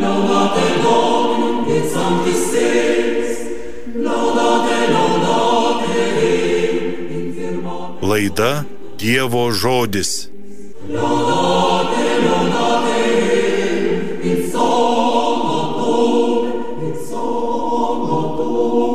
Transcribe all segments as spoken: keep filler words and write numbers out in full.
Laudate Domum in sanctis seis, laudate, laudate in firmamente. Laida Dievo žodis. Laudate, laudate in sancto, in sancto.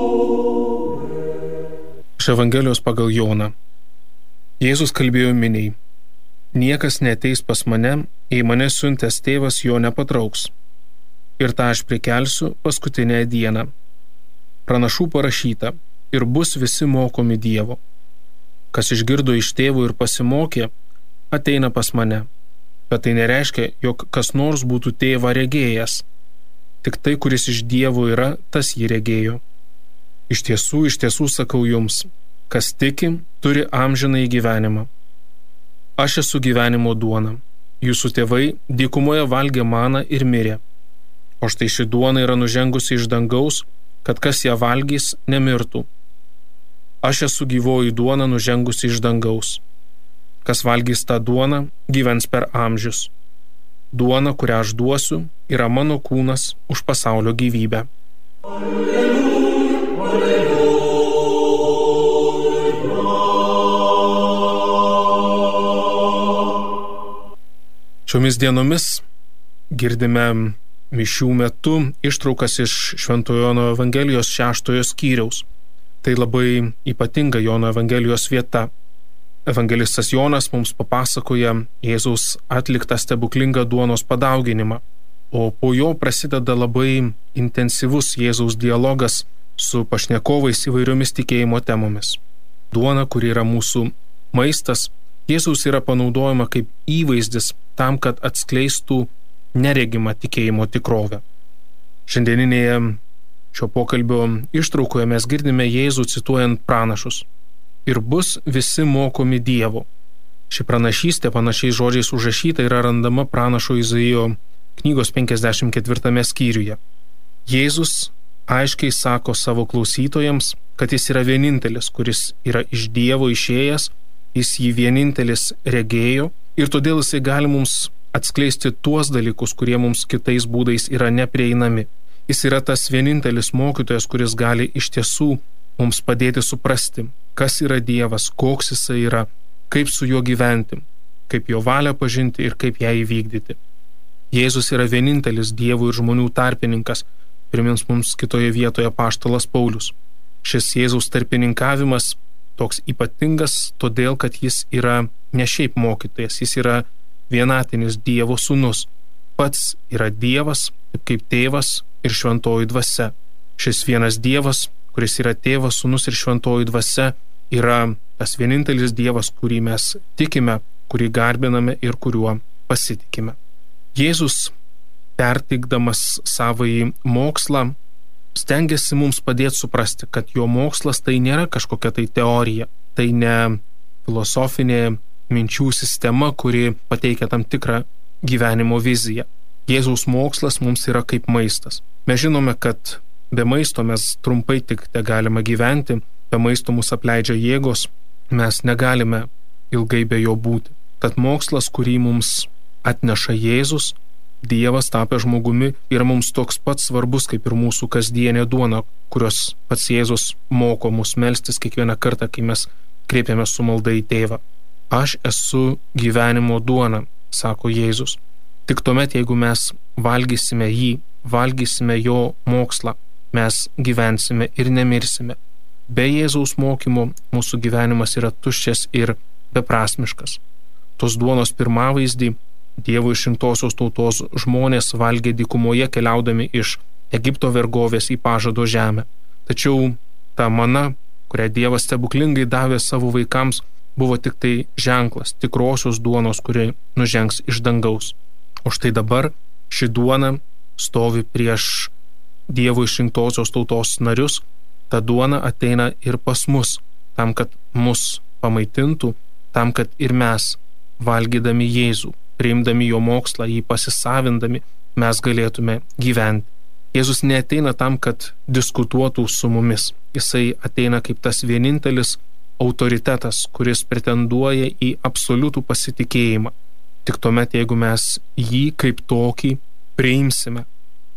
Iš Evangelijos pagal Joną. Jėzus kalbėjo miniai: niekas neateis pas mane, jei mane siuntęs tėvas jo nepatrauks. Ir tą aš prikelsiu paskutinę dieną. Pranašų parašyta: ir bus visi mokomi Dievo. Kas išgirdo iš tėvų ir pasimokė, ateina pas mane. Bet tai nereiškia, jog kas nors būtų tėvą regėjęs. Tik tai, kuris iš Dievo yra, tas jį regėjo. Iš tiesų, iš tiesų sakau jums, kas tiki, turi amžinąjį gyvenimą. Aš esu gyvenimo duona. Jūsų tėvai dykumoje valgė maną ir mirė. O štai ši duona yra nužengusi iš dangaus, kad kas ją valgys, nemirtų. Aš esu gyvoji duona nužengusi iš dangaus. Kas valgys tą duoną, gyvens per amžius. Duona, kurią aš duosiu, yra mano kūnas už pasaulio gyvybę. Alleluja, alleluja. Šiomis dienomis girdime mišių metu ištraukas iš Šventojo Jono Evangelijos šeštojo skyriaus. Tai labai ypatinga Jono Evangelijos vieta. Evangelistas Jonas mums papasakoja Jėzaus atliktą stebuklingą duonos padauginimą, o po jo prasideda labai intensyvus Jėzaus dialogas su pašnekovais įvairiomis tikėjimo temomis. Duona, kuri yra mūsų maistas, Jėzaus yra panaudojama kaip įvaizdis tam, kad atskleistų neregimą tikėjimo tikrovę. Šiandieninėje šio pokalbio ištraukoje mes girdime Jėzų cituojant pranašus: ir bus visi mokomi Dievo. Ši pranašystė panašiais žodžiais užrašyta yra randama pranašo Izaijo knygos penkiasdešimt ketvirtame skyriuje. Jėzus aiškiai sako savo klausytojams, kad jis yra vienintelis, kuris yra iš Dievo išėjęs, jis jį vienintelis regėjo ir todėl jisai gali mums atskleisti tuos dalykus, kurie mums kitais būdais yra neprieinami. Jis yra tas vienintelis mokytojas, kuris gali iš tiesų mums padėti suprasti, kas yra Dievas, koks jisai yra, kaip su juo gyventi, kaip jo valią pažinti ir kaip ją įvykdyti. Jėzus yra vienintelis Dievo ir žmonių tarpininkas, primins mums kitoje vietoje apaštalas Paulius. Šis Jėzaus tarpininkavimas toks ypatingas todėl, kad jis yra ne šiaip mokytojas, jis yra vienatinis Dievo sūnus. Pats yra Dievas, kaip tėvas ir šventoji dvasia. Šis vienas Dievas, kuris yra tėvas, sūnus ir šventoji dvasia, yra tas vienintelis Dievas, kurį mes tikime, kurį garbiname ir kuriuo pasitikime. Jėzus, perteikdamas savąjį mokslą, stengiasi mums padėti suprasti, kad jo mokslas tai nėra kažkokia tai teorija, tai ne filosofinė minčių sistema, kuri pateikia tam tikrą gyvenimo viziją. Jėzaus mokslas mums yra kaip maistas. Mes žinome, kad be maisto mes trumpai tik te galime gyventi, be maisto mus apleidžia jėgos, mes negalime ilgai be jo būti. Tad mokslas, kurį mums atneša Jėzus, Dievas tapę žmogumi, yra mums toks pats svarbus kaip ir mūsų kasdienė duona, kurios pats Jėzus moko mus melstis kiekvieną kartą, kai mes kreipiamės su malda į tėvą. Aš esu gyvenimo duona, sako Jėzus. Tik tuomet, jeigu mes valgysime jį, valgysime jo mokslą, mes gyvensime ir nemirsime. Be Jėzaus mokymo mūsų gyvenimas yra tuščias ir beprasmiškas. Tos duonos pirmavaizdį Dievo išrinktosios tautos žmonės valgė dykumoje keliaudami iš Egipto vergovės į pažado žemę. Tačiau ta mana, kurią Dievas stebuklingai davė savo vaikams, buvo tik tai ženklas tikrosios duonos, kuri nužengs iš dangaus. O štai dabar ši duona stovi prieš Dievo išrinktosios tautos narius. Ta duona ateina ir pas mus, tam, kad mus pamaitintų, tam, kad ir mes, valgydami Jėzų, priimdami jo mokslą, jį pasisavindami, mes galėtume gyventi. Jėzus neateina tam, kad diskutuotų su mumis. Jisai ateina kaip tas vienintelis autoritetas, kuris pretenduoja į absoliutų pasitikėjimą. Tik tuomet, jeigu mes jį kaip tokį priimsime,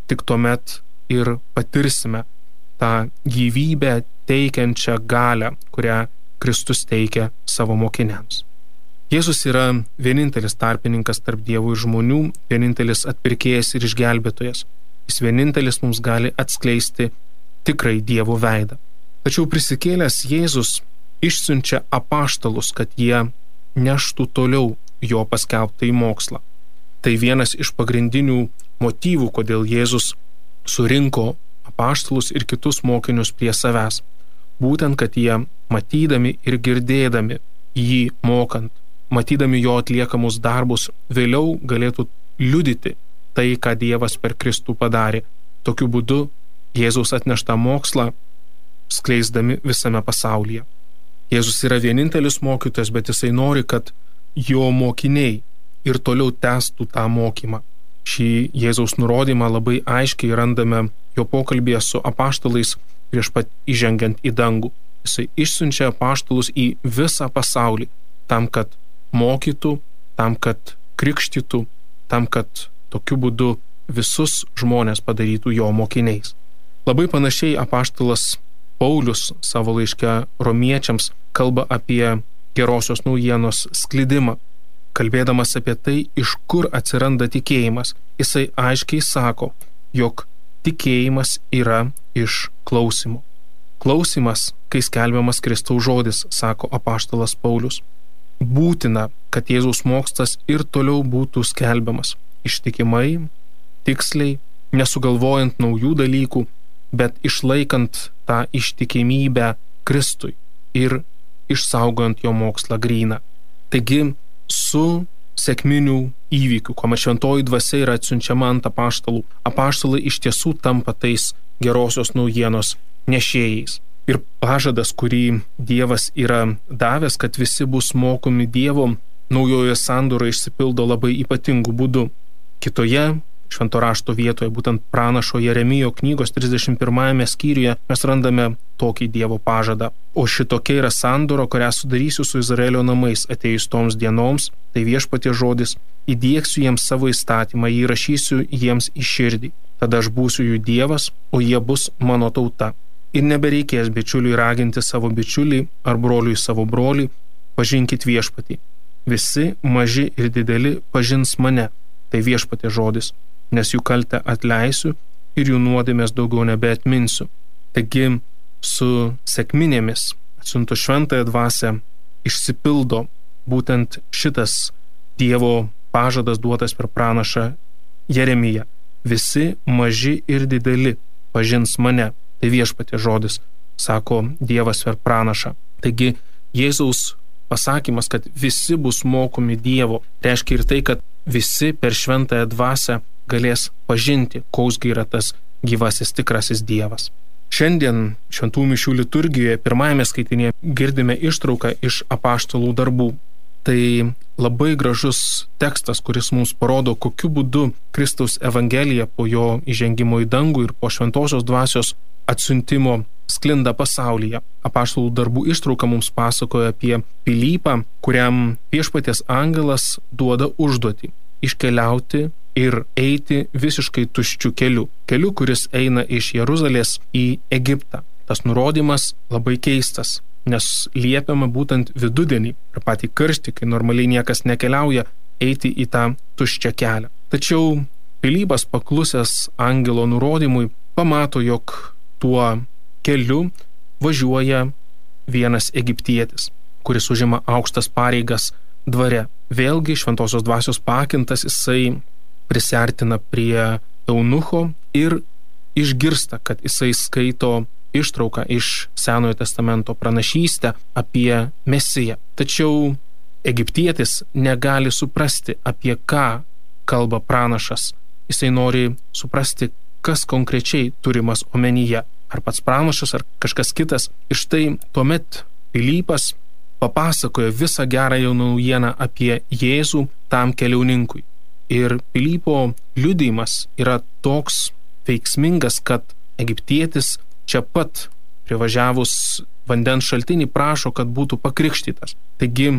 tik tuomet ir patirsime tą gyvybę teikiančią galią, kurią Kristus teikia savo mokiniams. Jėzus yra vienintelis tarpininkas tarp Dievo ir žmonių, vienintelis atpirkėjas ir išgelbėtojas. Jis vienintelis mums gali atskleisti tikrai Dievo veidą. Tačiau prisikėlęs Jėzus išsiunčia apaštalus, kad jie neštų toliau jo paskelbtąjį mokslą. Tai vienas iš pagrindinių motyvų, kodėl Jėzus surinko apaštalus ir kitus mokinius prie savęs. Būtent, kad jie matydami ir girdėdami jį mokant, matydami jo atliekamus darbus, vėliau galėtų liudyti tai, ką Dievas per Kristų padarė. Tokiu būdu Jėzaus atneštą mokslą skleisdami visame pasaulyje. Jėzus yra vienintelis mokytojas, bet jisai nori, kad jo mokiniai ir toliau tęstų tą mokymą. Šį Jėzaus nurodymą labai aiškiai randame jo pokalbėje su apaštalais prieš pat įžengiant į dangų. Jisai išsiunčia apaštalus į visą pasaulį, tam, kad mokytų, tam, kad krikštytų, tam, kad tokiu būdu visus žmonės padarytų jo mokiniais. Labai panašiai apaštalas Paulius savo laiške romiečiams kalba apie gerosios naujienos sklidimą. Kalbėdamas apie tai, iš kur atsiranda tikėjimas, jisai aiškiai sako, jog tikėjimas yra iš klausimo. Klausimas, kai skelbiamas Kristaus žodis, sako apaštalas Paulius. Būtina, kad Jėzaus mokslas ir toliau būtų skelbiamas ištikimai, tiksliai, nesugalvojant naujų dalykų, bet išlaikant tą ištikimybę Kristui ir išsaugant jo mokslą gryną. Taigi, su sekminių įvykių, kuomet šventoji dvasia yra atsiunčiama ant apaštalų, apaštalai iš tiesų tampa tais gerosios naujienos nešėjais. Ir pažadas, kurį Dievas yra davęs, kad visi bus mokomi Dievo, naujojoje sandoroje išsipildo labai ypatingų būdų. Kitoje švento rašto vietoje, būtent pranašo Jeremijo knygos trisdešimt pirmajame skyriuje, mes randame tokį Dievo pažadą. O šitokia yra sandora, kurią sudarysiu su Izraelio namais atėjus toms dienoms, tai viešpaties žodis, įdieksiu jiems savo įstatymą, jį rašysiu jiems į širdį. Tada aš būsiu jų Dievas, o jie bus mano tauta. Ir nebereikės bičiuliui raginti savo bičiulį ar broliui savo brolį, pažinkit viešpatį. Visi maži ir dideli pažins mane, tai viešpaties žodis, nes jų kaltę atleisiu ir jų nuodėmės daugiau nebeatminsiu. Taigi, su sekminėmis atsiuntus šventąją dvasią išsipildo būtent šitas Dievo pažadas duotas per pranašą Jeremiją. Visi maži ir dideli pažins mane, tai viešpaties žodis, sako Dievas per pranašą. Taigi, Jėzaus pasakymas, kad visi bus mokomi Dievo, reiškia ir tai, kad visi per šventąją dvasią galės pažinti, koks yra tas gyvasis tikrasis Dievas. Šiandien šventų mišių liturgijoje pirmajame skaitinėje girdime ištrauką iš apaštalų darbų. Tai labai gražus tekstas, kuris mums parodo, kokiu būdu Kristaus evangelija po jo įžengimo į dangų ir po šventosios dvasios atsiuntimo sklinda pasaulyje. Apaštalų darbų ištrauka mums pasakoja apie Pilypą, kuriam viešpaties angelas duoda užduotį iškeliauti ir eiti visiškai tuščiu keliu. Keliu, kuris eina iš Jeruzalės į Egiptą. Tas nurodymas labai keistas, nes liepiama būtent vidudienį ir patį karštį, kai normaliai niekas nekeliauja, eiti į tą tuščią kelią. Tačiau Pilypas, paklusęs angelo nurodymui, pamato, jog tuo keliu važiuoja vienas egiptietis, kuris užima aukštas pareigas dvare. Vėlgi šventosios dvasios pakintas jisai prisiartina prie eunucho ir išgirsta, kad jisai skaito ištrauką iš Senojo testamento pranašystę apie Mesiją. Tačiau egiptietis negali suprasti, apie ką kalba pranašas. Jisai nori suprasti, kas konkrečiai turimas omenyje. Ar pats pranašas, ar kažkas kitas. Ir štai tuomet Pilypas papasakoja visą gerąją naujieną apie Jėzų tam keliauninkui. Ir Pilypo liudijimas yra toks veiksmingas, kad egiptietis čia pat privažiavus vandens šaltinį prašo, kad būtų pakrikštytas. Taigi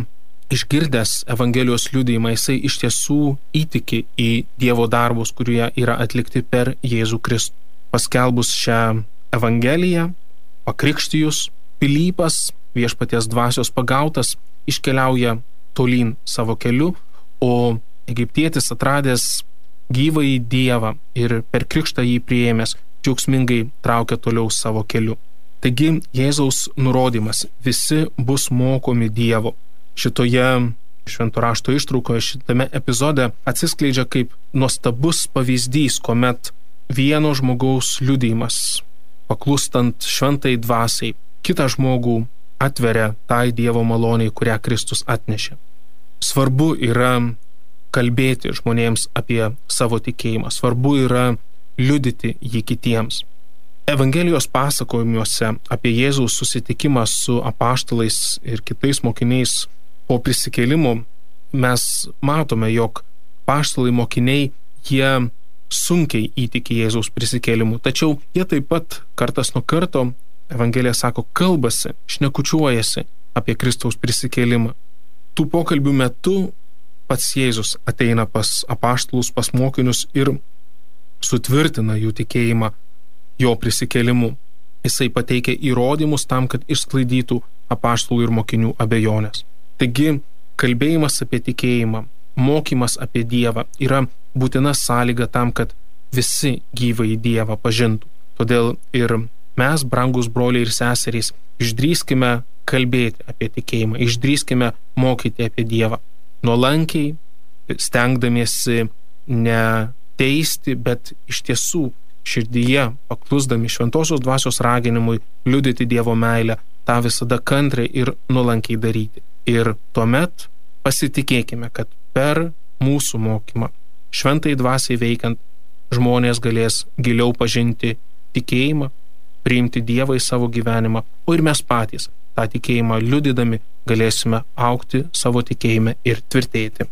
išgirdęs Evangelijos liudijimą, jisai iš tiesų įtiki į Dievo darbus, kurie yra atlikti per Jėzų Kristų. Paskelbus šią Evangeliją, pakrikštijus, Pilypas, viešpaties dvasios pagautas, iškeliauja tolyn savo keliu, o egiptietis atradęs gyvąjį Dievą ir per krikštą jį priėmęs, džiaugsmingai traukia toliau savo keliu. Taigi Jėzaus nurodymas – visi bus mokomi Dievo. Šitoje švento rašto ištraukoje, šitame epizode atsiskleidžia kaip nuostabus pavyzdys, kuomet vieno žmogaus liudijimas, paklustant šventai dvasiai, kitą žmogų atveria tai Dievo maloniai, kurią Kristus atnešė. Svarbu yra kalbėti žmonėms apie savo tikėjimą, svarbu yra liudyti jį kitiems. Evangelijos pasakojimuose apie Jėzaus susitikimą su apaštalais ir kitais mokiniais po prisikėlimo mes matome, jog apaštalai mokiniai jie sunkiai įtiki Jėzaus prisikėlimu, tačiau jie taip pat kartas nuo karto, Evangelija sako, kalbasi, šnekučiuojasi apie Kristaus prisikėlimą. Tų pokalbių metu pats Jėzus ateina pas apaštalus, pas mokinius ir sutvirtina jų tikėjimą jo prisikėlimu. Jisai pateikia įrodymus tam, kad išsklaidytų apaštalų ir mokinių abejonės. Taigi, kalbėjimas apie tikėjimą, mokymas apie Dievą yra būtina sąlyga tam, kad visi gyvąjį Dievą pažintų. Todėl ir mes, brangus broliai ir seserys, išdrįskime kalbėti apie tikėjimą, išdrįskime mokyti apie Dievą. Nuolankiai, stengdamiesi ne teisti, bet iš tiesų širdyje, paklusdami šventosios dvasios raginimui liudyti Dievo meilę, tą visada kantriai ir nuolankiai daryti. Ir tuomet pasitikėkime, kad per mūsų mokymą, šventai dvasiai veikiant, žmonės galės giliau pažinti tikėjimą, priimti Dievą į savo gyvenimą, o ir mes patys tą tikėjimą liudydami galėsime augti savo tikėjime ir tvirtėti.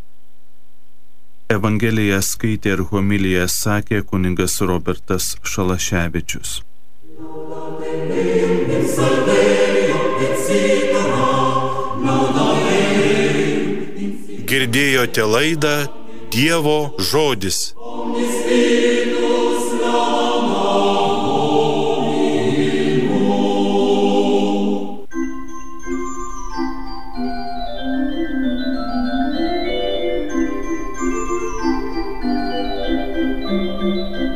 Evangeliją skaitė ir homiliją sakė kunigas Robertas Šalaševičius. Girdėjote laidą Dievo žodis. Thank you.